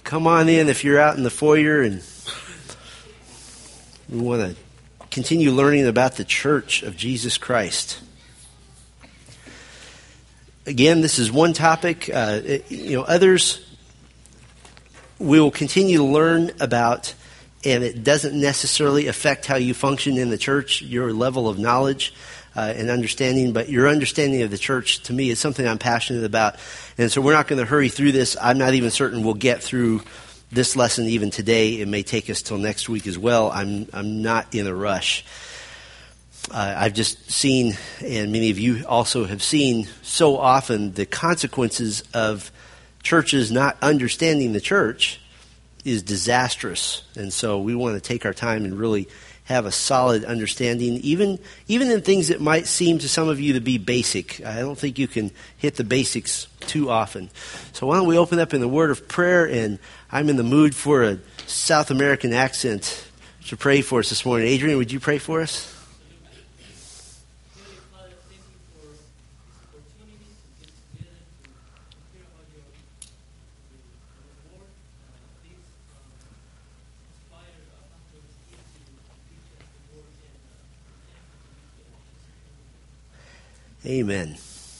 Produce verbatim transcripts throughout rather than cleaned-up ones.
come on in if you're out in the foyer, and we want to continue learning about the Church of Jesus Christ. Again, this is one topic. Uh, it, you know, others we will continue to learn about, and it doesn't necessarily affect how you function in the church, your level of knowledge uh, and understanding, but your understanding of the church, to me, is something I'm passionate about. And so we're not going to hurry through this. I'm not even certain we'll get through this lesson even today. It may take us till next week as well. I'm I'm not in a rush. Uh, I've just seen, and many of you also have seen, so often the consequences of churches not understanding the church is disastrous. And so we want to take our time and really have a solid understanding, even even in things that might seem to some of you to be basic. I don't think you can hit the basics too often. So why don't we open up in the word of prayer, and I'm in the mood for a South American accent to pray for us this morning. Adrian, would you pray for us? Amen.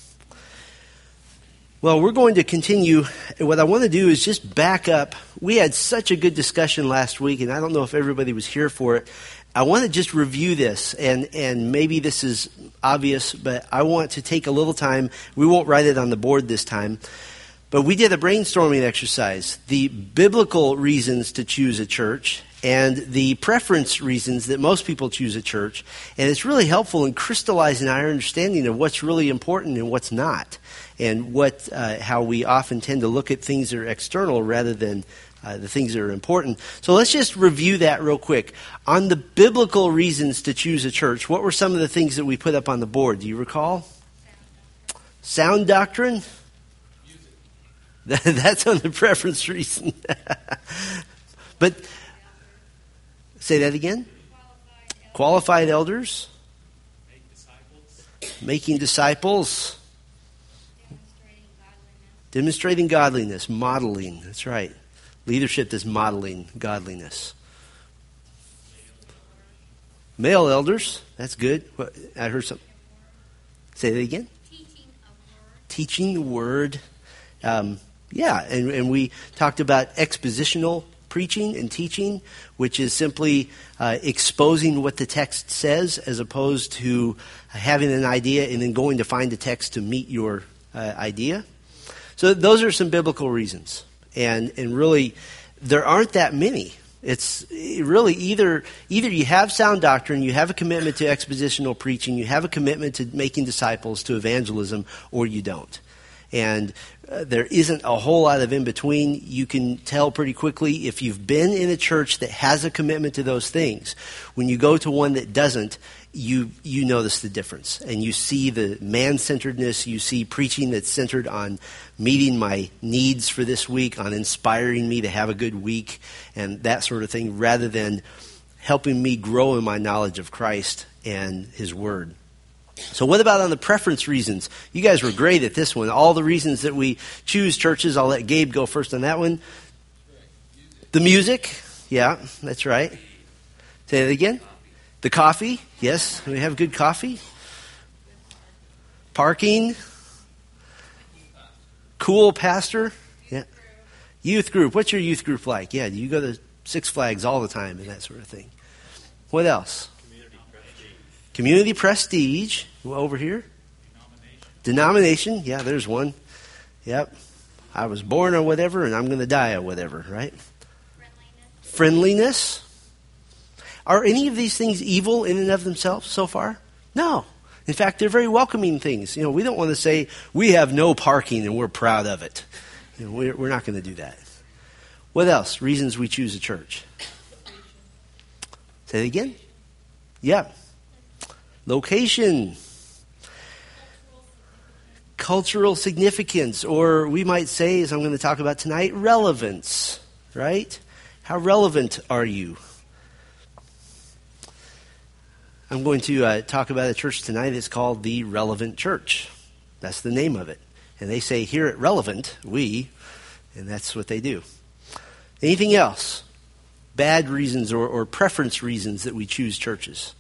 Well, we're going to continue. What I want to do is just back up. We had such a good discussion last week, and I don't know if everybody was here for it. I want to just review this, and, and maybe this is obvious, but I want to take a little time. We won't write it on the board this time, but we did a brainstorming exercise. The biblical reasons to choose a church and the preference reasons that most people choose a church. And it's really helpful in crystallizing our understanding of what's really important and what's not, and what uh, how we often tend to look at things that are external rather than uh, the things that are important. So let's just review that real quick. On the biblical reasons to choose a church, what were some of the things that we put up on the board? Do you recall? Sound doctrine? That's on the preference reason. But say that again. Qualified elders. Make disciples. Making disciples. Demonstrating godliness. Demonstrating godliness. Modeling. That's right. Leadership is modeling godliness. Male elders. That's good. What, I heard something. Say that again. Teaching a word. Teaching the word. Um, yeah, and, and we talked about expositional preaching and teaching, which is simply uh, exposing what the text says as opposed to having an idea and then going to find the text to meet your uh, idea. So those are some biblical reasons. And and really, there aren't that many. It's really either either you have sound doctrine, you have a commitment to expositional preaching, you have a commitment to making disciples, to evangelism, or you don't. And uh, there isn't a whole lot of in between. You can tell pretty quickly if you've been in a church that has a commitment to those things. When you go to one that doesn't, you you notice the difference. And you see the man-centeredness. You see preaching that's centered on meeting my needs for this week, on inspiring me to have a good week, and that sort of thing, rather than helping me grow in my knowledge of Christ and His Word. So what about on the preference reasons? You guys were great at this one. All the reasons that we choose churches, I'll let Gabe go first on that one. The music. Yeah, that's right. Say it again. The coffee. Yes, we have good coffee. Parking. Cool pastor. Yeah. Youth group. What's your youth group like? Yeah, do you go to Six Flags all the time and that sort of thing? What else? Community prestige. Over here. Denomination. Denomination. Yeah, there's one. Yep. I was born or whatever, and I'm going to die or whatever, right? Friendliness. Friendliness. Are any of these things evil in and of themselves so far? No. In fact, they're very welcoming things. You know, we don't want to say we have no parking and we're proud of it. You know, we're, we're not going to do that. What else? Reasons we choose a church. Say it again. Yeah. Location. Cultural significance, or we might say, as I'm going to talk about tonight, relevance, right? How relevant are you? I'm going to uh, talk about a church tonight. It's called the Relevant Church. That's the name of it. And they say here at Relevant, we, and that's what they do. Anything else? Bad reasons or, or preference reasons that we choose churches?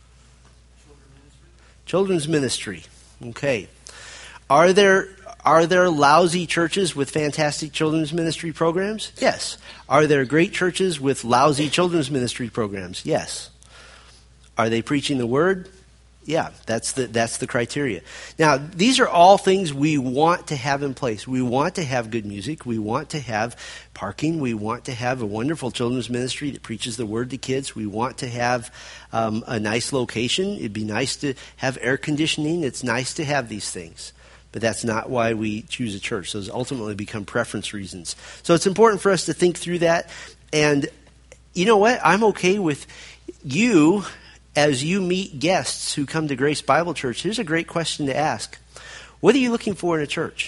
Children's ministry. Okay. Are there are there lousy churches with fantastic children's ministry programs? Yes. Are there great churches with lousy children's ministry programs? Yes. Are they preaching the word? Yeah, that's the that's the criteria. Now, these are all things we want to have in place. We want to have good music. We want to have parking. We want to have a wonderful children's ministry that preaches the word to kids. We want to have um, a nice location. It'd be nice to have air conditioning. It's nice to have these things. But that's not why we choose a church. Those ultimately become preference reasons. So it's important for us to think through that. And you know what? I'm okay with you, as you meet guests who come to Grace Bible Church, here's a great question to ask. What are you looking for in a church?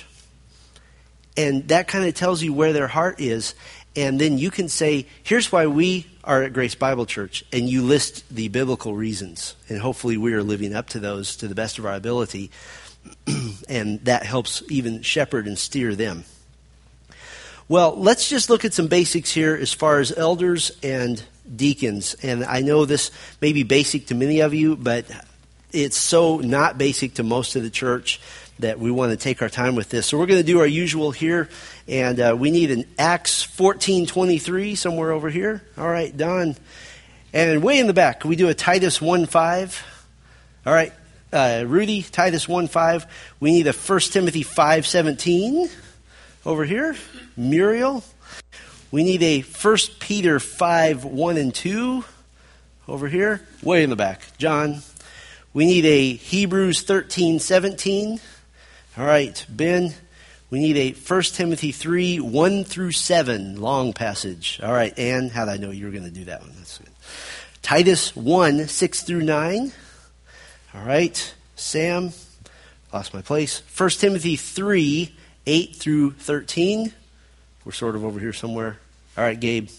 And that kind of tells you where their heart is. And then you can say, here's why we are at Grace Bible Church. And you list the biblical reasons. And hopefully we are living up to those to the best of our ability. And that helps even shepherd and steer them. Well, let's just look at some basics here as far as elders and deacons. And I know this may be basic to many of you, but it's so not basic to most of the church that we want to take our time with this. So we're going to do our usual here, and uh, we need an Acts fourteen twenty-three somewhere over here. All right, Don. And way in the back, can we do a Titus one five? All right, uh, Rudy, Titus one five. We need a First Timothy five seventeen over here. Muriel. We need a First Peter five, one and two over here, way in the back. John. We need a Hebrews thirteen, seventeen. All right, Ben. We need a First Timothy three, one through seven, long passage. All right, Ann, how did I know you were going to do that one? That's good. Titus one, six through nine. All right, Sam. Lost my place. First Timothy three, eight through thirteen. We're sort of over here somewhere. All right, Gabe.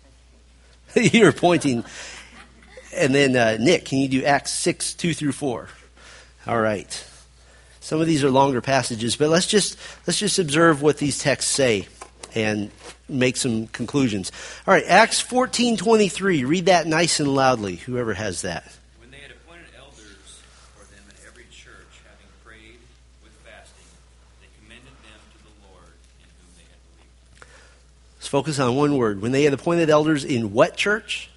You're pointing. And then uh, Nick, can you do Acts six, two through four? All right. Some of these are longer passages, but let's just let's just observe what these texts say and make some conclusions. All right, Acts fourteen twenty-three. Read that nice and loudly, whoever has that. When they had appointed elders for them in every church, having prayed with fasting, they commended them to the Lord in whom they had believed. Let's focus on one word. When they had appointed elders in what church?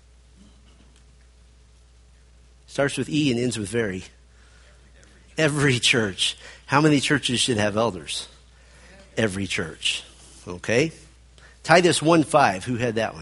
Starts with E and ends with very. Every church. How many churches should have elders? Every church. Okay. Titus one five. Who had that one?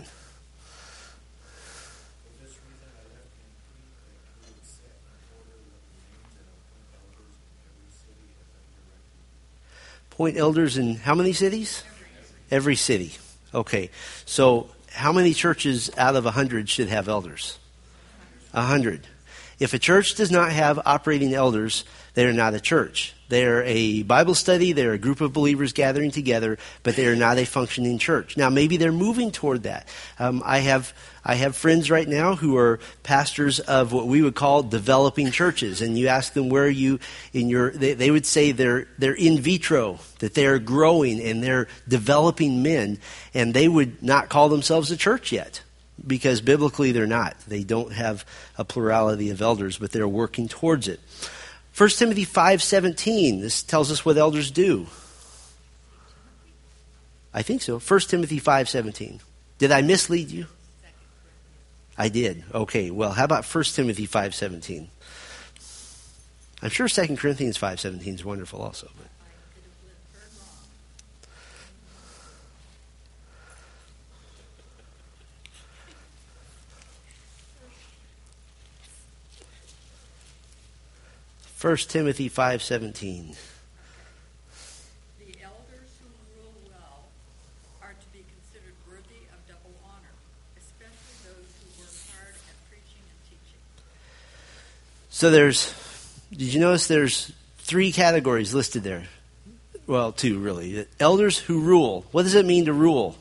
Appoint elders in how many cities? Every city. Okay. So how many churches out of a hundred should have elders? A hundred. If a church does not have operating elders, they are not a church. They are a Bible study. They are a group of believers gathering together, but they are not a functioning church. Now, maybe they're moving toward that. Um, I have I have friends right now who are pastors of what we would call developing churches, and you ask them where are you in your. They, they would say they're they're in vitro, that they are growing and they're developing men, and they would not call themselves a church yet. Because biblically they're not. They don't have a plurality of elders, but they're working towards it. First Timothy five seventeen, this tells us what elders do. I think so. First Timothy five seventeen. Did I mislead you? I did. Okay, well, how about First Timothy five seventeen? I'm sure Second Corinthians five seventeen is wonderful also. But. First Timothy five seventeen. The elders who rule well are to be considered worthy of double honor, especially those who work hard at preaching and teaching. So there's, did you notice there's three categories listed there? Well, two really. Elders who rule. What does it mean to rule?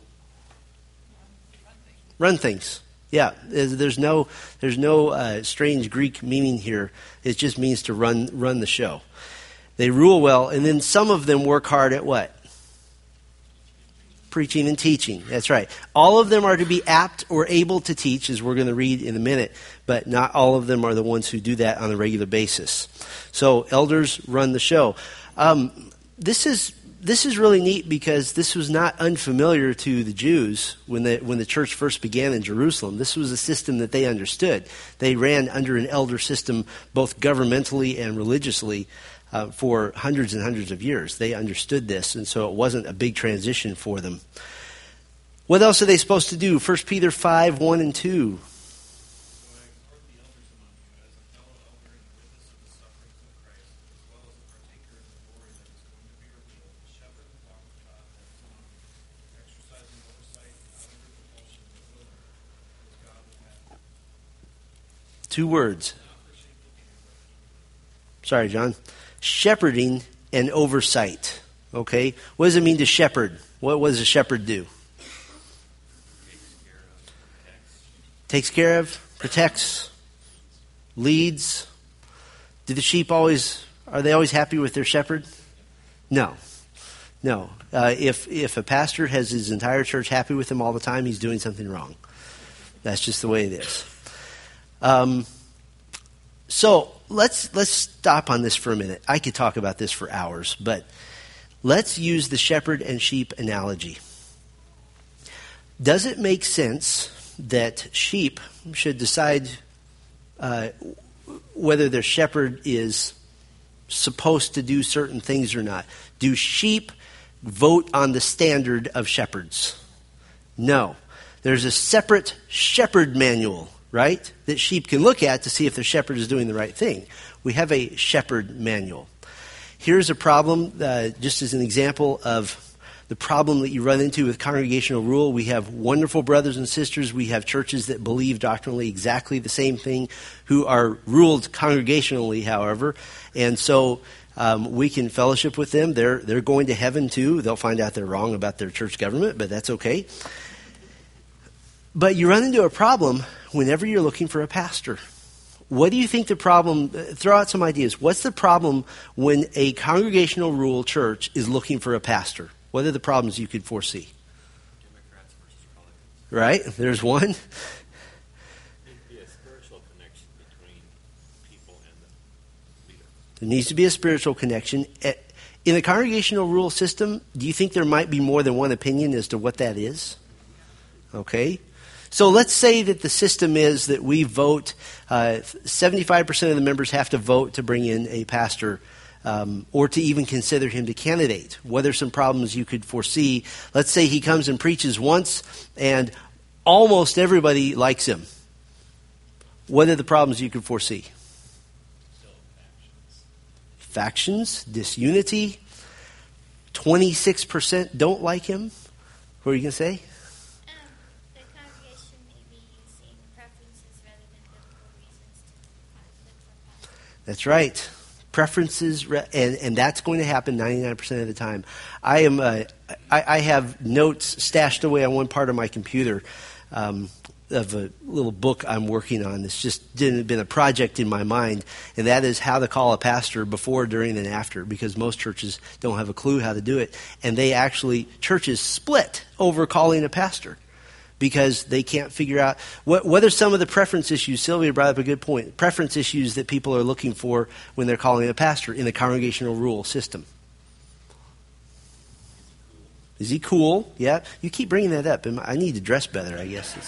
Run things. Yeah, there's no there's no uh, strange Greek meaning here. It just means to run run the show. They rule well, and then some of them work hard at what? preaching, and teaching. That's right. All of them are to be apt or able to teach, as we're going to read in a minute, but not all of them are the ones who do that on a regular basis. So elders run the show. Um, this is this is really neat because this was not unfamiliar to the Jews when the when the church first began in Jerusalem. This was a system that they understood. They ran under an elder system both governmentally and religiously uh, for hundreds and hundreds of years. They understood this, and so it wasn't a big transition for them. What else are they supposed to do? First Peter five, one and two. Two words. Sorry, John. Shepherding and oversight. Okay? What does it mean to shepherd? What, what does a shepherd do? Takes care of, protects, leads. Do the sheep always, are they always happy with their shepherd? No. No. Uh, if, if a pastor has his entire church happy with him all the time, he's doing something wrong. That's just the way it is. Um, so let's let's stop on this for a minute. I could talk about this for hours, but let's use the shepherd and sheep analogy. Does it make sense that sheep should decide uh, whether their shepherd is supposed to do certain things or not? Do sheep vote on the standard of shepherds? No. There's a separate shepherd manual, right, that sheep can look at to see if their shepherd is doing the right thing. We have a shepherd manual. Here's a problem, uh, just as an example of the problem that you run into with congregational rule. We have wonderful brothers and sisters. We have churches that believe doctrinally exactly the same thing who are ruled congregationally, however. And so um, we can fellowship with them. They're, they're going to heaven too. They'll find out they're wrong about their church government, but that's okay. But you run into a problem whenever you're looking for a pastor. What do you think the problem, throw out some ideas. What's the problem when a congregational rule church is looking for a pastor? What are the problems you could foresee? Democrats versus Republicans. Right? There's one. There needs to be a spiritual connection between people and the leader. There needs to be a spiritual connection. In the congregational rule system, do you think there might be more than one opinion as to what that is? Okay. So let's say that the system is that we vote, uh, seventy-five percent of the members have to vote to bring in a pastor um, or to even consider him the candidate. What are some problems you could foresee? Let's say he comes and preaches once and almost everybody likes him. What are the problems you could foresee? Still factions. Factions, disunity. twenty-six percent don't like him. What are you going to say? That's right. Preferences, and, and that's going to happen ninety-nine percent of the time. I am. Uh, I, I have notes stashed away on one part of my computer um, of a little book I'm working on. It's just didn't been a project in my mind, and that is how to call a pastor before, during, and after, because most churches don't have a clue how to do it, and they actually churches split over calling a pastor. Because they can't figure out what, what are some of the preference issues. Sylvia brought up a good point. Preference issues that people are looking for when they're calling a pastor in the congregational rule system. Is he cool? Yeah. You keep bringing that up. I need to dress better, I guess.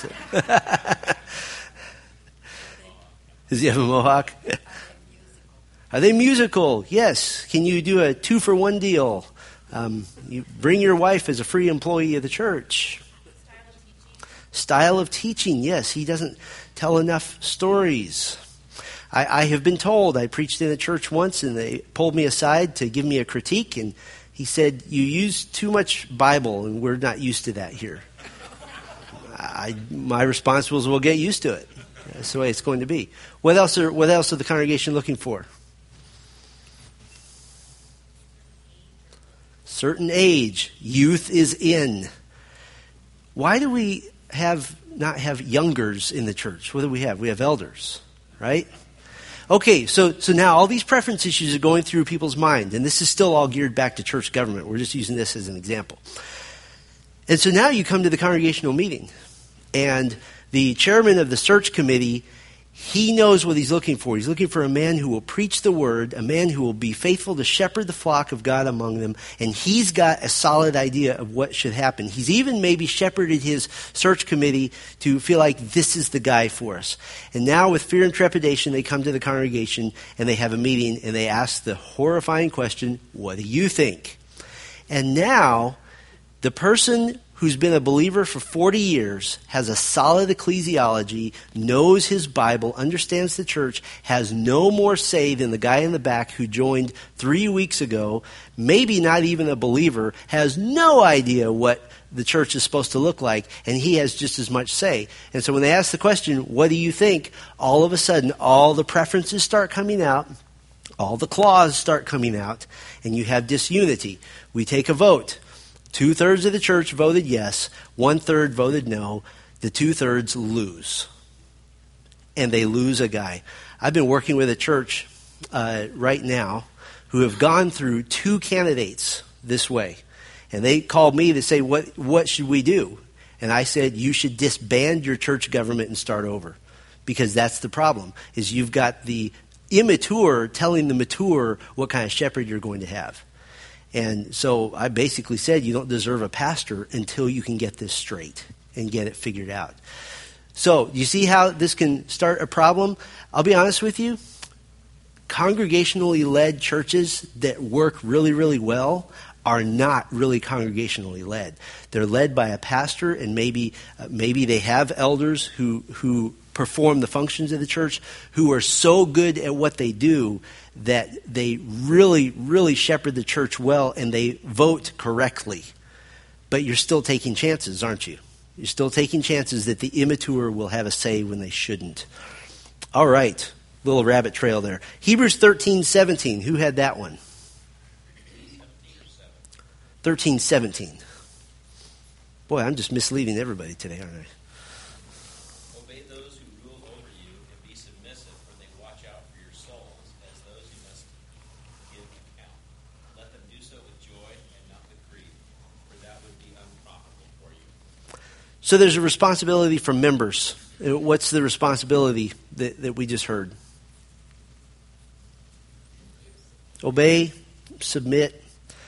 Does he have a mohawk? Are they musical? Yes. Can you do a two-for-one deal? Um, you bring your wife as a free employee of the church. Style of teaching, yes. He doesn't tell enough stories. I, I have been told, I preached in a church once and they pulled me aside to give me a critique, and he said, you use too much Bible and we're not used to that here. I, my response was, we'll get used to it. That's the way it's going to be. What else are, what else are the congregation looking for? Certain age. Youth is in. Why do we have not have youngers in the church? What do we have? We have elders, right? Okay, so so now all these preference issues are going through people's mind, and this is still all geared back to church government. We're just using this as an example. And so now you come to the congregational meeting, and the chairman of the search committee, he knows what he's looking for. He's looking for a man who will preach the word, a man who will be faithful to shepherd the flock of God among them, and he's got a solid idea of what should happen. He's even maybe shepherded his search committee to feel like this is the guy for us. And now with fear and trepidation, they come to the congregation and they have a meeting and they ask the horrifying question, what do you think? And now the person who's been a believer for forty years, has a solid ecclesiology, knows his Bible, understands the church, has no more say than the guy in the back who joined three weeks ago, maybe not even a believer, has no idea what the church is supposed to look like, and he has just as much say. And so when they ask the question, what do you think? All of a sudden, all the preferences start coming out, all the claws start coming out, and you have disunity. We take a vote. Two-thirds of the church voted yes. One-third voted no. The two-thirds lose. And they lose a guy. I've been working with a church uh, right now who have gone through two candidates this way. And they called me to say, what, what should we do? And I said, you should disband your church government and start over. Because that's the problem, is you've got the immature telling the mature what kind of shepherd you're going to have. And so I basically said, you don't deserve a pastor until you can get this straight and get it figured out. So you see how this can start a problem? I'll be honest with you. Congregationally led churches that work really, really well are not really congregationally led. They're led by a pastor, and maybe uh, maybe they have elders who who perform the functions of the church, who are so good at what they do that they really, really shepherd the church well and they vote correctly. But you're still taking chances, aren't you? You're still taking chances that the immature will have a say when they shouldn't. All right, little rabbit trail there. Hebrews thirteen seventeen. Who had that one? thirteen seventeen. Boy, I'm just misleading everybody today, aren't I? Obey those who rule over you and be submissive, for they watch out for your souls as those who must give account. Let them do so with joy and not with grief, for that would be unprofitable for you. So there's a responsibility for members. What's the responsibility that, that we just heard? Obey, submit.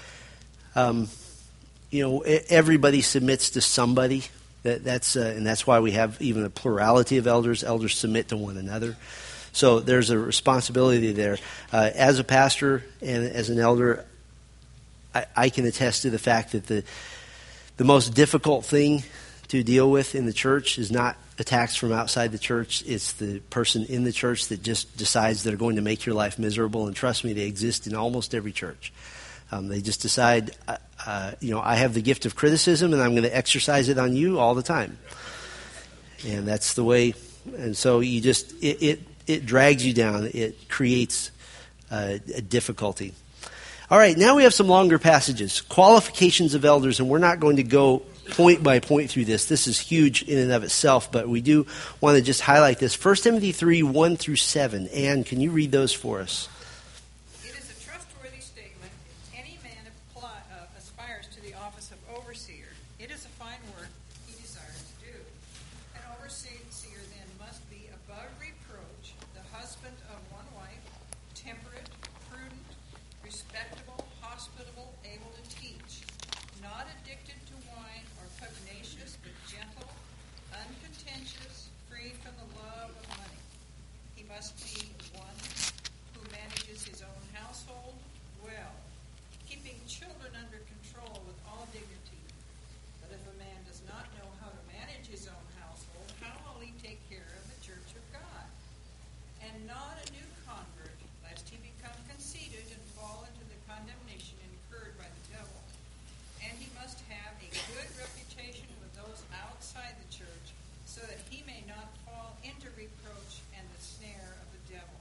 Um, you know, everybody submits to somebody. That, that's uh, and that's why we have even a plurality of elders. Elders submit to one another. So there's a responsibility there. Uh, as a pastor and as an elder, I, I can attest to the fact that the the most difficult thing to deal with in the church is not attacks from outside the church. It's the person in the church that just decides they're going to make your life miserable. And trust me, they exist in almost every church. Um, they just decide, uh, uh, you know, I have the gift of criticism and I'm going to exercise it on you all the time. And that's the way. And so you just, it, it, it drags you down. It creates uh, a difficulty. All right, now we have some longer passages. Qualifications of elders, and we're not going to go point by point through this. This is huge in and of itself, but we do want to just highlight this. First Timothy three, one through seven. Anne, can you read those for us? It is a trustworthy statement. If any man apply, uh, aspires to the office of overseer, it is a fine work he desires to do. An overseer then must be above reproach, the husband of one wife, temperate, prudent, respectable, hospitable, able to teach, not addicted to wine or pugnacious, but gentle, uncontentious, free from the love of money. He must be one who manages his own household well, keeping children under control with all dignity. But if a man does not know how to manage his own household, how will he take care of the church of God? And not a new convert, lest he become conceited and fall into the condemnation incurred by the devil. And he must have a good reputation with those outside the church, so that he may not fall into reproach and the snare of the devil.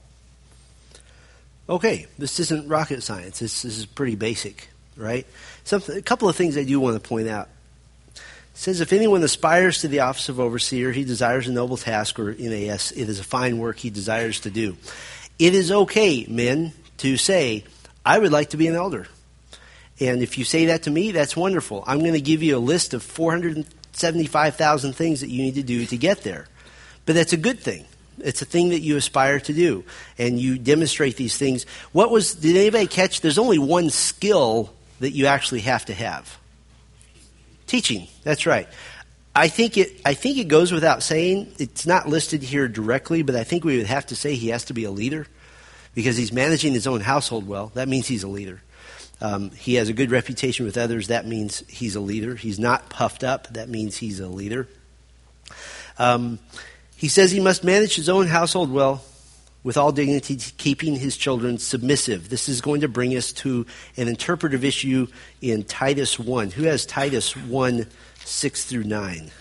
Okay, this isn't rocket science. This, this is pretty basic, right? Something, a couple of things I do want to point out. It says, if anyone aspires to the office of overseer, he desires a noble task, or N A S, it is a fine work he desires to do. It is okay, men, to say, I would like to be an elder. And if you say that to me, that's wonderful. I'm going to give you a list of four hundred seventy-five thousand things that you need to do to get there. But that's a good thing. It's a thing that you aspire to do. And you demonstrate these things. What was, did anybody catch? There's only one skill that you actually have to have. Teaching. That's right. I think it, I think it goes without saying. It's not listed here directly, but I think we would have to say he has to be a leader because he's managing his own household well. That means he's a leader. Um, he has a good reputation with others. That means he's a leader. He's not puffed up. That means he's a leader. Um, he says he must manage his own household well with all dignity, keeping his children submissive. This is going to bring us to an interpretive issue in Titus one. Who has Titus one, six through nine?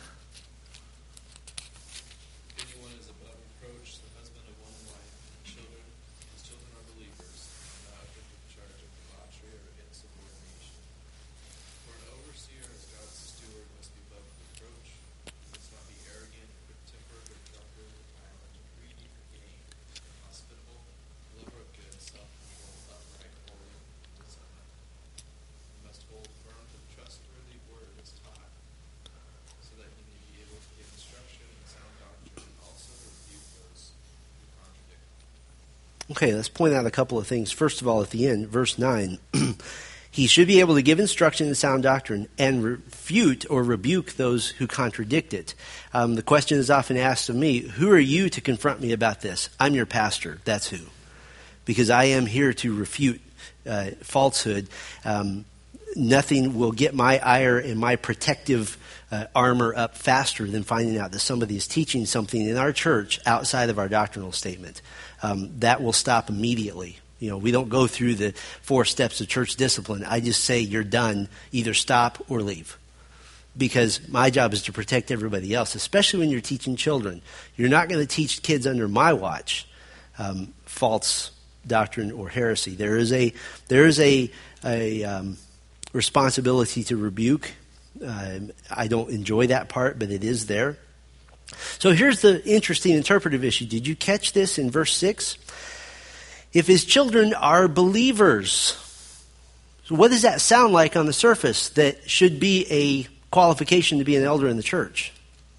Okay, let's point out a couple of things. First of all, at the end, verse nine, he should be able to give instruction in sound doctrine and refute or rebuke those who contradict it. Um, the question is often asked of me, who are you to confront me about this? I'm your pastor. That's who. Because I am here to refute uh, falsehood. Um, nothing will get my ire and my protective uh, armor up faster than finding out that somebody is teaching something in our church outside of our doctrinal statement. Um, that will stop immediately. You know, we don't go through the four steps of church discipline. I just say you're done. Either stop or leave. Because my job is to protect everybody else, especially when you're teaching children. You're not going to teach kids under my watch um, false doctrine or heresy. There is a there is a a um, responsibility to rebuke. Uh, I don't enjoy that part, but it is there. So here's the interesting interpretive issue. Did you catch this in verse six? If his children are believers. So what does that sound like on the surface that should be a qualification to be an elder in the church?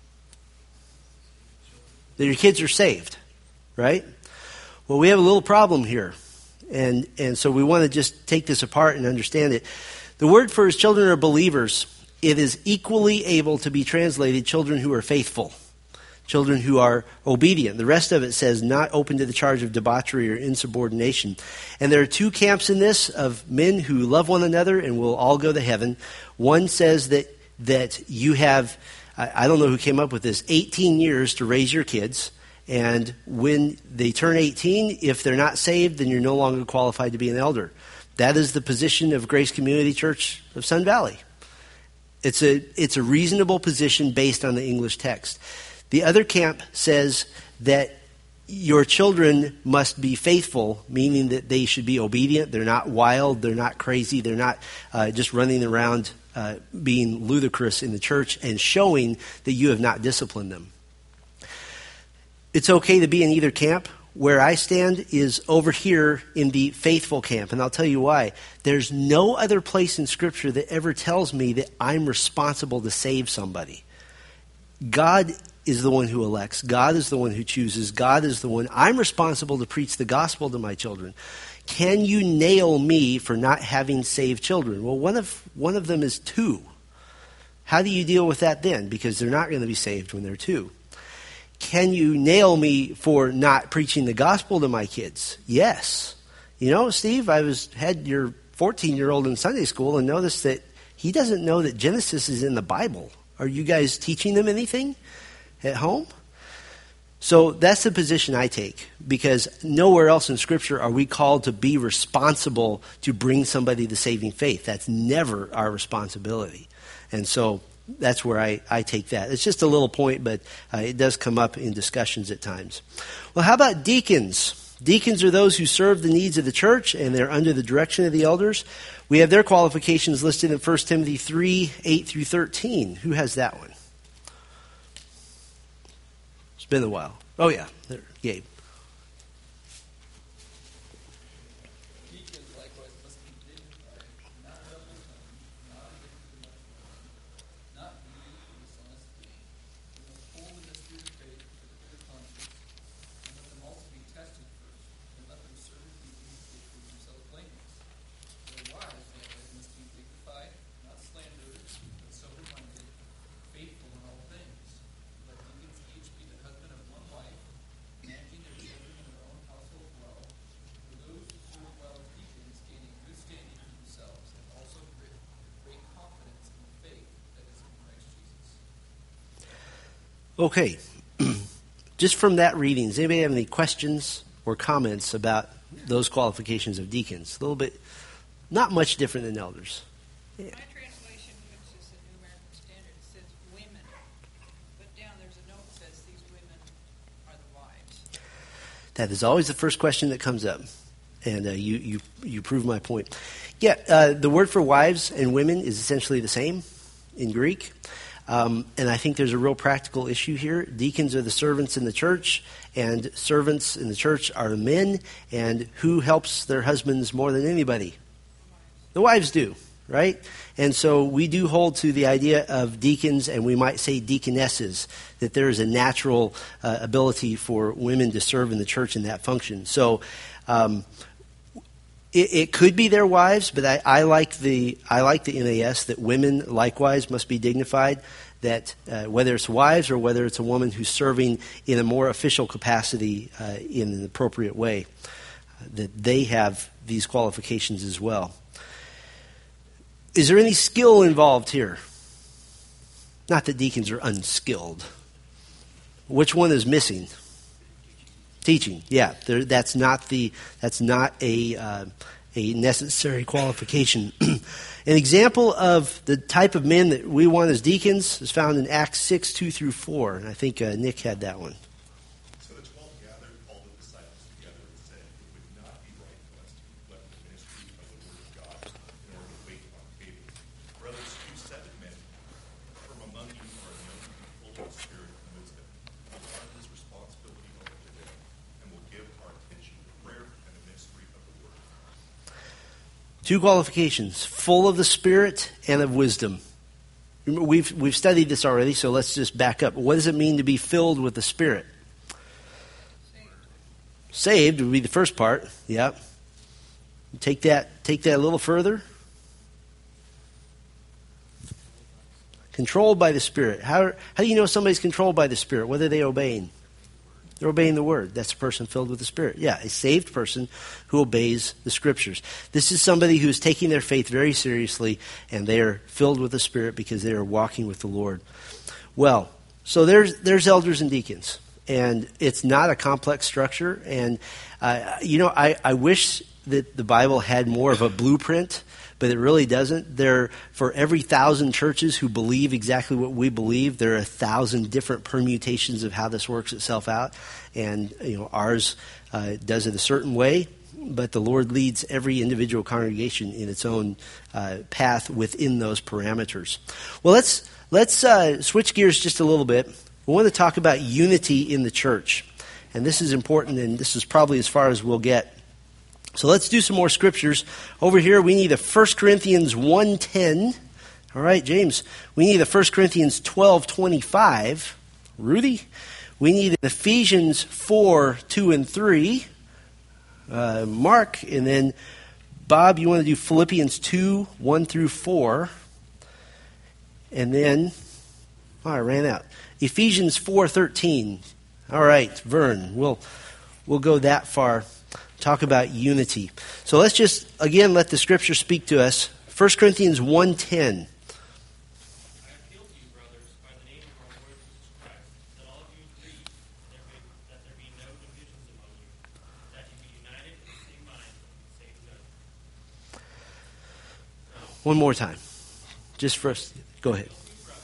That your kids are saved, right? Well, we have a little problem here. And, and so we want to just take this apart and understand it. The word for his children are believers. It is equally able to be translated children who are faithful. Children who are obedient. The rest of it says not open to the charge of debauchery or insubordination. And there are two camps in this of men who love one another and will all go to heaven. One says that that you have, I don't know who came up with this, eighteen years to raise your kids. And when they turn eighteen, if they're not saved, then you're no longer qualified to be an elder. That is the position of Grace Community Church of Sun Valley. It's a it's a reasonable position based on the English text. The other camp says that your children must be faithful, meaning that they should be obedient. They're not wild. They're not crazy. They're not uh, just running around uh, being ludicrous in the church and showing that you have not disciplined them. It's okay to be in either camp. Where I stand is over here in the faithful camp, and I'll tell you why. There's no other place in Scripture that ever tells me that I'm responsible to save somebody. God is the one who elects. God is the one who chooses. God is the one. I'm responsible to preach the gospel to my children. Can you nail me for not having saved children? Well, one of one of them is two. How do you deal with that then? Because they're not going to be saved when they're two. Can you nail me for not preaching the gospel to my kids? Yes. You know, Steve, I was had your fourteen-year-old in Sunday school and noticed that he doesn't know that Genesis is in the Bible. Are you guys teaching them anything at home? So that's the position I take, because nowhere else in Scripture are we called to be responsible to bring somebody to saving faith. That's never our responsibility. And so that's where I, I take that. It's just a little point, but uh, it does come up in discussions at times. Well, how about deacons? Deacons are those who serve the needs of the church, and they're under the direction of the elders. We have their qualifications listed in First Timothy three, eight through thirteen. Who has that one? It's been a while. Oh, yeah. There, Gabe. Okay. Just from that reading, does anybody have any questions or comments about those qualifications of deacons? A little bit, not much different than elders. Yeah. My translation, which is the New American Standard, it says women. But down there's a note that says these women are the wives. That is always the first question that comes up. And uh, you, you, you prove my point. Yeah, uh, the word for wives and women is essentially the same in Greek. Um, and I think there's a real practical issue here. Deacons are the servants in the church, and servants in the church are men. And who helps their husbands more than anybody? The wives do, right? And so we do hold to the idea of deacons, and we might say deaconesses, that there is a natural uh, ability for women to serve in the church in that function. So um, it, it could be their wives, but I, I like the I like the N A S that women likewise must be dignified. That uh, whether it's wives or whether it's a woman who's serving in a more official capacity uh, in an appropriate way, uh, that they have these qualifications as well. Is there any skill involved here? Not that deacons are unskilled. Which one is missing? Teaching. Yeah, there, that's not the that's not a uh, a necessary qualification. An example of the type of men that we want as deacons is found in Acts six, two through four. And I think uh, Nick had that one. So the twelve gathered all the disciples together and said, it would not be right for us to neglect the ministry of the word of God in order to wait on Peter. Brothers, choose seven men from among you who are known to be full of the Spirit and wisdom. We'll turn this responsibility over to them, and we'll give our attention to prayer and the ministry of the word. Two qualifications, full of the Spirit and of wisdom. We've we've studied this already, so let's just back up. What does it mean to be filled with the Spirit? Saved, Saved would be the first part. Yeah. Take that take that a little further. Controlled by the Spirit. How how do you know somebody's controlled by the Spirit? What are they obeying? They're obeying the Word. That's a person filled with the Spirit. Yeah, a saved person who obeys the Scriptures. This is somebody who is taking their faith very seriously, and they are filled with the Spirit because they are walking with the Lord. Well, so there's there's elders and deacons, and it's not a complex structure. And, uh, you know, I, I wish that the Bible had more of a blueprint, but it really doesn't. There, for every thousand churches who believe exactly what we believe, there are a thousand different permutations of how this works itself out. And, you know, ours uh, does it a certain way, but the Lord leads every individual congregation in its own uh, path within those parameters. Well, let's let's uh, switch gears just a little bit. We want to talk about unity in the church. And this is important, and this is probably as far as we'll get. So let's do some more scriptures. Over here, we need a First Corinthians one ten. All right, James. We need a First Corinthians twelve twenty-five. Rudy. We need Ephesians four, two and three. Uh, Mark. And then, Bob, you want to do Philippians two, one through four. And then, oh, I ran out. Ephesians four thirteen. All right, Vern. We'll, we'll go that far. Talk about unity. So let's just, again, let the Scripture speak to us. First Corinthians one ten. I appeal to you, brothers, by the name of our Lord Jesus Christ, that all of you agree, that there be, that there be no divisions among you, that you be united in the same mind and the same judgment. One more time. Just first, go ahead.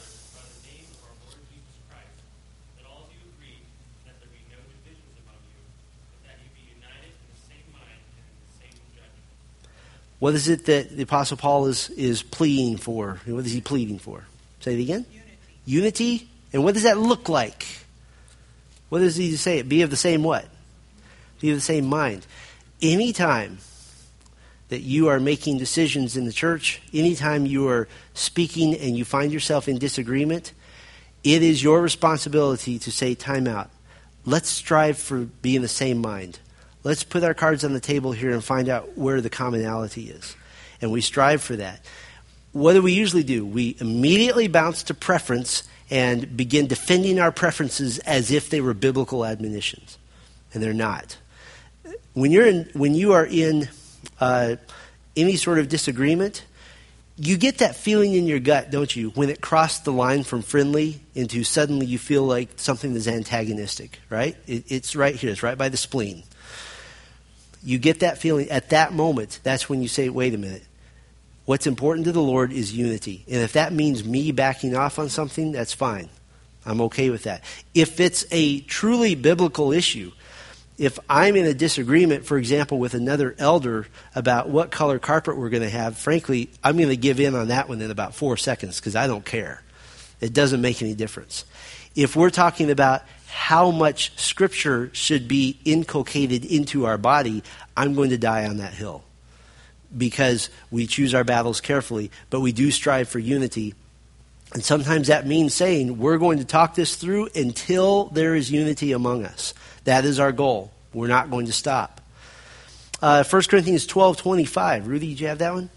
What is it that the Apostle Paul is, is pleading for? What is he pleading for? Say it again. Unity. Unity? And what does that look like? What does he say? Be of the same what? Be of the same mind. Anytime that you are making decisions in the church, anytime you are speaking and you find yourself in disagreement, it is your responsibility to say, time out. Let's strive for being the same mind. Let's put our cards on the table here and find out where the commonality is. And we strive for that. What do we usually do? We immediately bounce to preference and begin defending our preferences as if they were biblical admonitions. And they're not. When you're in, when you are in uh, any sort of disagreement, You get that feeling in your gut, don't you, when it crossed the line from friendly into suddenly you feel like something is antagonistic, right? It, it's right here. It's right by the spleen. You get that feeling at that moment. That's when you say, wait a minute. What's important to the Lord is unity. And if that means me backing off on something, that's fine. I'm okay with that. If it's a truly biblical issue, if I'm in a disagreement, for example, with another elder about what color carpet we're going to have, frankly, I'm going to give in on that one in about four seconds because I don't care. It doesn't make any difference. If we're talking about how much Scripture should be inculcated into our body, I'm going to die on that hill because we choose our battles carefully, but we do strive for unity. And sometimes that means saying, we're going to talk this through until there is unity among us. That is our goal. We're not going to stop. Uh, First Corinthians twelve twenty-five. Rudy, did you have that one?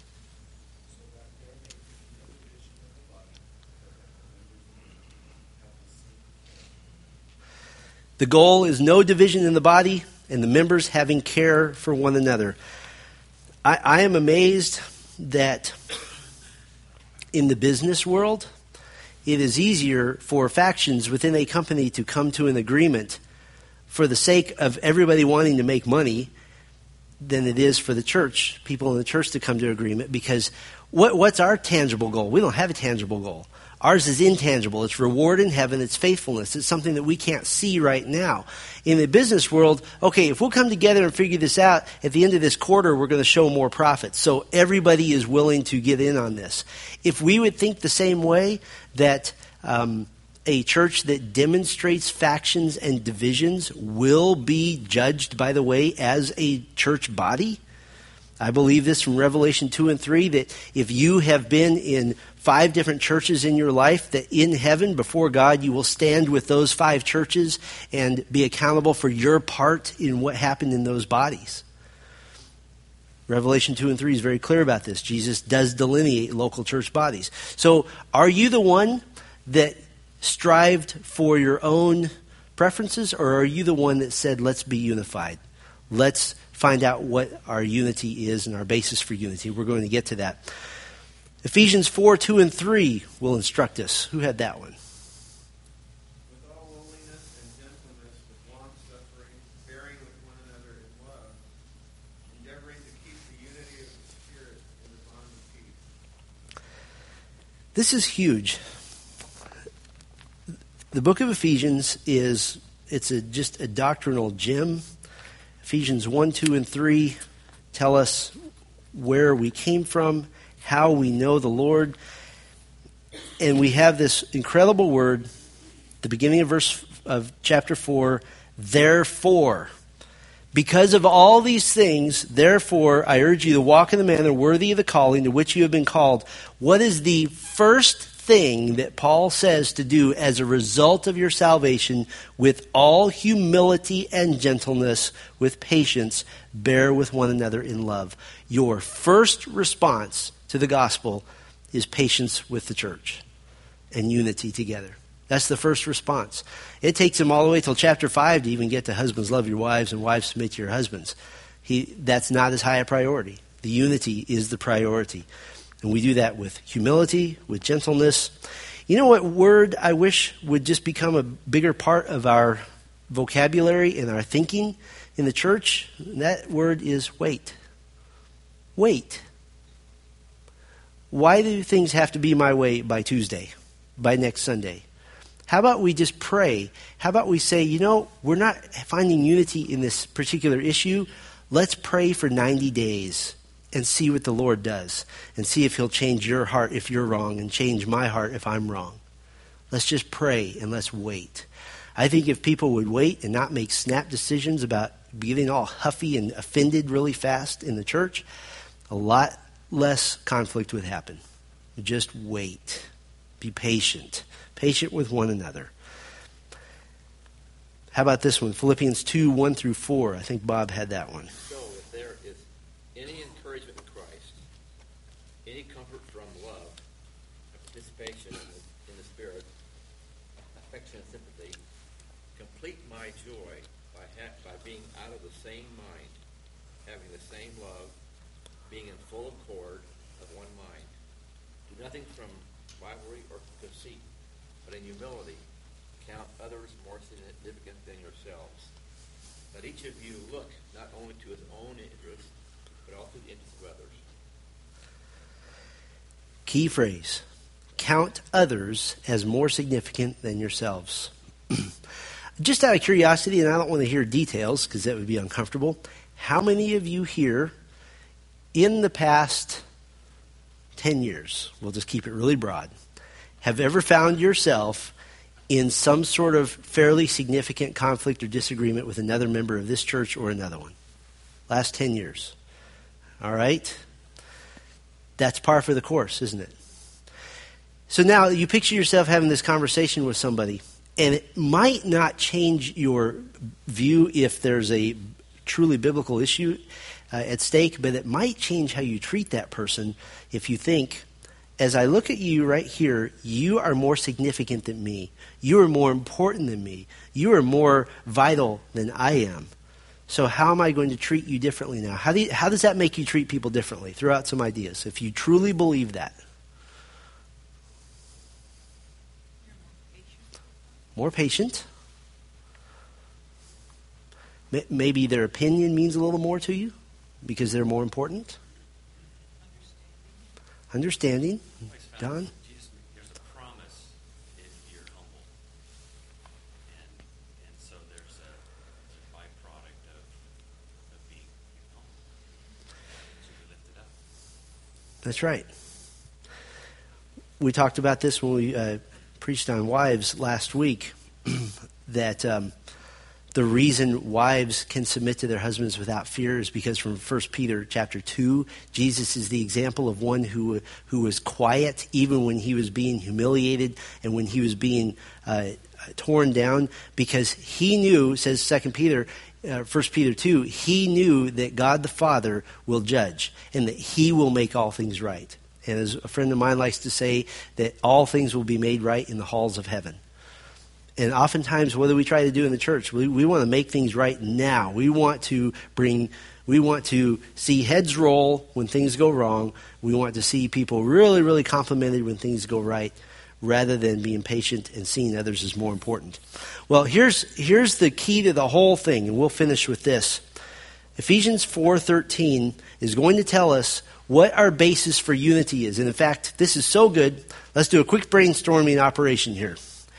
The goal is no division in the body and the members having care for one another. I, I am amazed that in the business world, it is easier for factions within a company to come to an agreement for the sake of everybody wanting to make money than it is for the church, people in the church to come to agreement. Because what, what's our tangible goal? We don't have a tangible goal. Ours is intangible. It's reward in heaven. It's faithfulness. It's something that we can't see right now. In the business world, okay, if we'll come together and figure this out, at the end of this quarter, we're going to show more profits. So everybody is willing to get in on this. If we would think the same way that um, a church that demonstrates factions and divisions will be judged, by the way, as a church body, I believe this from Revelation two and three, that if you have been in five different churches in your life, that in heaven before God you will stand with those five churches and be accountable for your part in what happened in those bodies. Revelation two and three is very clear about this. Jesus does delineate local church bodies. So are you the one that strived for your own preferences, or are you the one that said, let's be unified? Let's find out what our unity is and our basis for unity. We're going to get to that. Ephesians four, two and three will instruct us. Who had that one? With all lowliness and gentleness, with long-suffering, bearing with one another in love, endeavoring to keep the unity of the Spirit in the bond of peace. This is huge. The book of Ephesians is, it's a, just a doctrinal gem. Ephesians one, two, and three tell us where we came from, how we know the Lord. And we have this incredible word, the beginning of verse of chapter four, therefore. Because of all these things, therefore, I urge you to walk in the manner worthy of the calling to which you have been called. What is the first thing that Paul says to do as a result of your salvation? With all humility and gentleness, with patience, bear with one another in love. Your first response to the gospel is patience with the church and unity together. That's the first response. It takes him all the way till chapter five to even get to husbands love your wives and wives submit to your husbands. He, that's not as high a priority. The unity is the priority. And we do that with humility, with gentleness. You know what word I wish would just become a bigger part of our vocabulary and our thinking in the church? That word is wait. Wait. Why do things have to be my way by Tuesday, by next Sunday? How about we just pray? How about we say, you know, we're not finding unity in this particular issue. Let's pray for ninety days and see what the Lord does, and see if he'll change your heart if you're wrong and change my heart if I'm wrong. Let's just pray and let's wait. I think if people would wait and not make snap decisions about getting all huffy and offended really fast in the church, a lot less conflict would happen. Just wait. Be patient. Patient with one another. How about this one? Philippians two, one through four. I think Bob had that one. So if there is any encouragement in Christ, any comfort from love, a participation in the, in the Spirit, affection and sympathy, complete my joy by, ha- by being out of the same mind, having the same love, being in full accord of one mind. nothing from rivalry or conceit, but in humility count others more significant than yourselves. Let each of you look not only to his own interest, but also the interest of others. Key phrase. Count others as more significant than yourselves. Just out of curiosity, and I don't want to hear details because that would be uncomfortable, how many of you here in the past ten years, we'll just keep it really broad, have ever found yourself in some sort of fairly significant conflict or disagreement with another member of this church or another one? Last ten years. All right? That's par for the course, isn't it? So now you picture yourself having this conversation with somebody, and it might not change your view if there's a truly biblical issue uh, at stake, but it might change how you treat that person if you think, as I look at you right here, you are more significant than me. You are more important than me. You are more vital than I am. So how am I going to treat you differently now? How do you, how does that make you treat people differently? Throw out some ideas if you truly believe that. More patient. Maybe their opinion means a little more to you because they're more important. Understanding. Don? Jesus, there's a promise if you're humble. And and so there's a, there's a byproduct of, of being humble. So we lift it up. That's right. We talked about this when we uh, preached on wives last week, that um, the reason wives can submit to their husbands without fear is because from First Peter chapter two, Jesus is the example of one who who was quiet even when he was being humiliated and when he was being uh, torn down, because he knew, says Second Peter, uh, First Peter two, he knew that God the Father will judge and that he will make all things right. And as a friend of mine likes to say, that all things will be made right in the halls of heaven. And oftentimes, what do we try to do in the church? We, we want to make things right now. We want to bring, we want to see heads roll when things go wrong. We want to see people really, really complimented when things go right, rather than being patient and seeing others as more important. Well, here's here's the key to the whole thing, and we'll finish with this. Ephesians four thirteen is going to tell us what our basis for unity is. And in fact, this is so good, let's do a quick brainstorming operation here.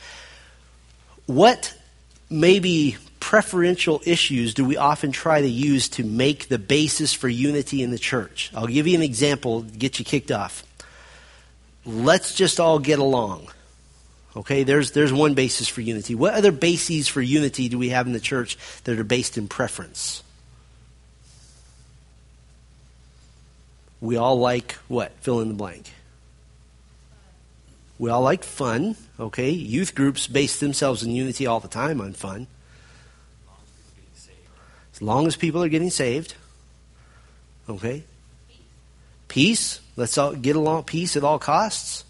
What maybe preferential issues do we often try to use to make the basis for unity in the church? I'll give you an example to get you kicked off. Let's just all get along. Okay, there's there's one basis for unity. What other bases for unity do we have in the church that are based in preference? We all like what? Fill in the blank. We all like fun. Okay, youth groups base themselves in unity all the time on fun. As long as people are getting saved. Okay. Peace. Let's all get along. Peace at all costs.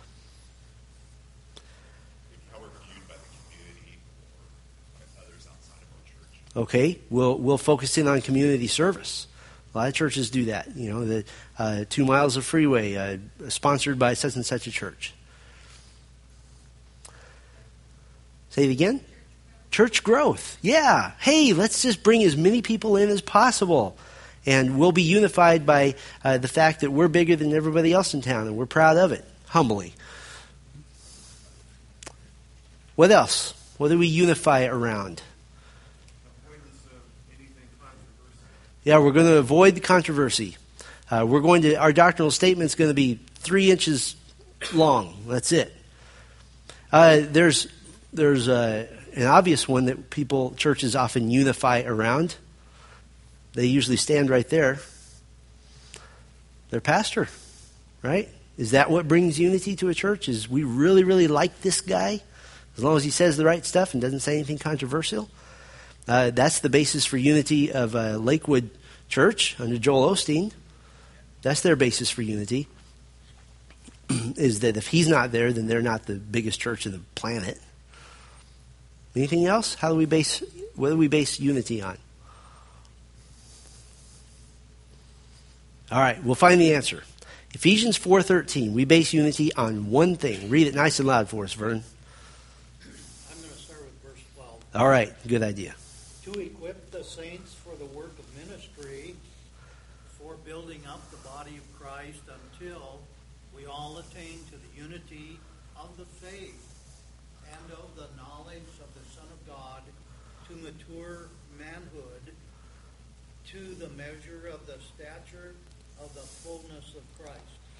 How we're viewed by the community or by others outside of our church. Okay, we'll we'll focus in on community service. A lot of churches do that. You know, the uh, two miles of freeway uh, sponsored by such and such a church. Say it again. Church growth. Yeah. Hey, let's just bring as many people in as possible. And we'll be unified by uh, the fact that we're bigger than everybody else in town, and we're proud of it, humbly. What else? What do we unify around? Avoidance of anything controversial. Yeah, we're going to avoid the controversy. Uh, we're going to, our doctrinal statement is going to be three inches long. That's it. Uh, there's there's uh, an obvious one that people, churches often unify around. They usually stand right there. Their pastor, right? Is that what brings unity to a church? Is we really, really like this guy? As long as he says the right stuff and doesn't say anything controversial? Uh, that's the basis for unity of uh, Lakewood Church under Joel Osteen. That's their basis for unity. Is that if he's not there, then they're not the biggest church on the planet. Anything else? How do we base, what do we base unity on? All right, we'll find the answer. Ephesians four thirteen. We base unity on one thing. Read it nice and loud for us, Vern. I'm going to start with verse twelve. All right, good idea. To equip the saints for the work of ministry, for building up the body of Christ until we all attain to the unity of the faith and of the knowledge of the Son of God, to mature manhood, to the measure of the stature of the fullness of Christ.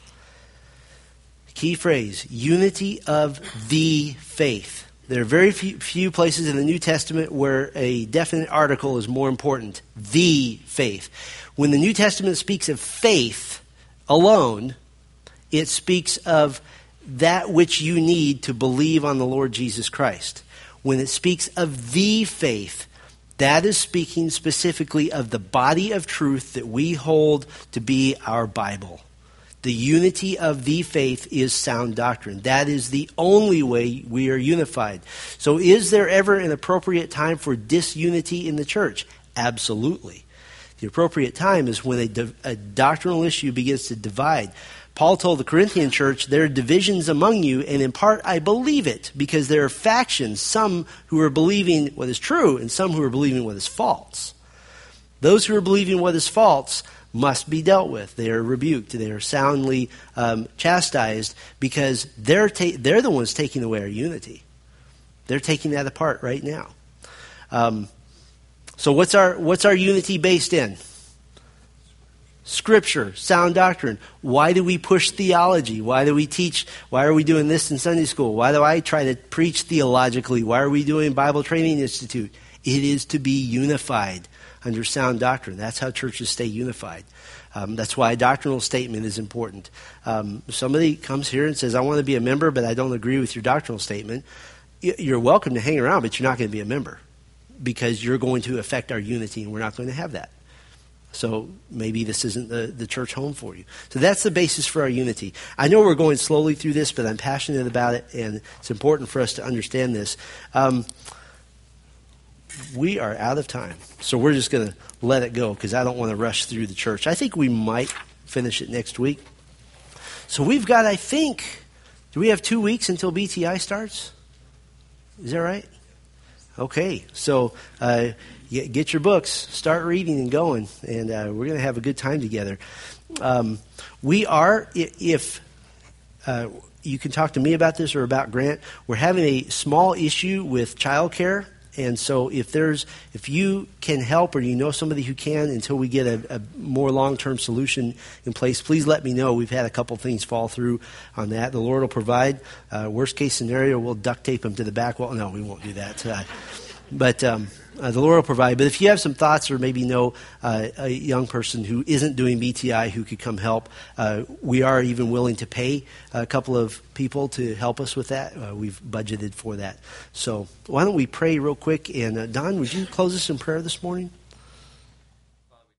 Key phrase, unity of the faith. There are very few, few places in the New Testament where a definite article is more important. The faith. When the New Testament speaks of faith alone, it speaks of that which you need to believe on the Lord Jesus Christ. When it speaks of the faith, that is speaking specifically of the body of truth that we hold to be our Bible. The unity of the faith is sound doctrine. That is the only way we are unified. So is there ever an appropriate time for disunity in the church? Absolutely. The appropriate time is when a, a doctrinal issue begins to divide. Paul told the Corinthian church, there are divisions among you, and in part I believe it, because there are factions, some who are believing what is true and some who are believing what is false. Those who are believing what is false must be dealt with. They are rebuked. They are soundly um, chastised because they're ta- they're the ones taking away our unity. They're taking that apart right now. Um, so what's our what's our unity based in? Scripture, sound doctrine. Why do we push theology? Why do we teach? Why are we doing this in Sunday school? Why do I try to preach theologically? Why are we doing Bible Training Institute? It is to be unified under sound doctrine. That's how churches stay unified. Um, that's why a doctrinal statement is important. Um, somebody comes here and says, I want to be a member, but I don't agree with your doctrinal statement. You're welcome to hang around, but you're not going to be a member because you're going to affect our unity, and we're not going to have that. So maybe this isn't the, the church home for you. So that's the basis for our unity. I know we're going slowly through this, but I'm passionate about it, and it's important for us to understand this. Um, we are out of time, so we're just going to let it go because I don't want to rush through the church. I think we might finish it next week. So we've got, I think, do we have two weeks until B T I starts? Is that right? Okay, so uh, get your books, start reading and going, and uh, we're going to have a good time together. Um, we are, if uh, you can talk to me about this or about Grant, we're having a small issue with childcare. And so if there's, if you can help or you know somebody who can until we get a, a more long-term solution in place, please let me know. We've had a couple things fall through on that. The Lord will provide. Uh, worst case scenario, we'll duct tape them to the back wall. No, we won't do that. Uh, but um, uh, the Lord will provide. But if you have some thoughts or maybe know uh, a young person who isn't doing B T I who could come help, uh, we are even willing to pay a couple of people to help us with that. Uh, we've budgeted for that. So why don't we pray real quick? And uh, Don, would you close us in prayer this morning?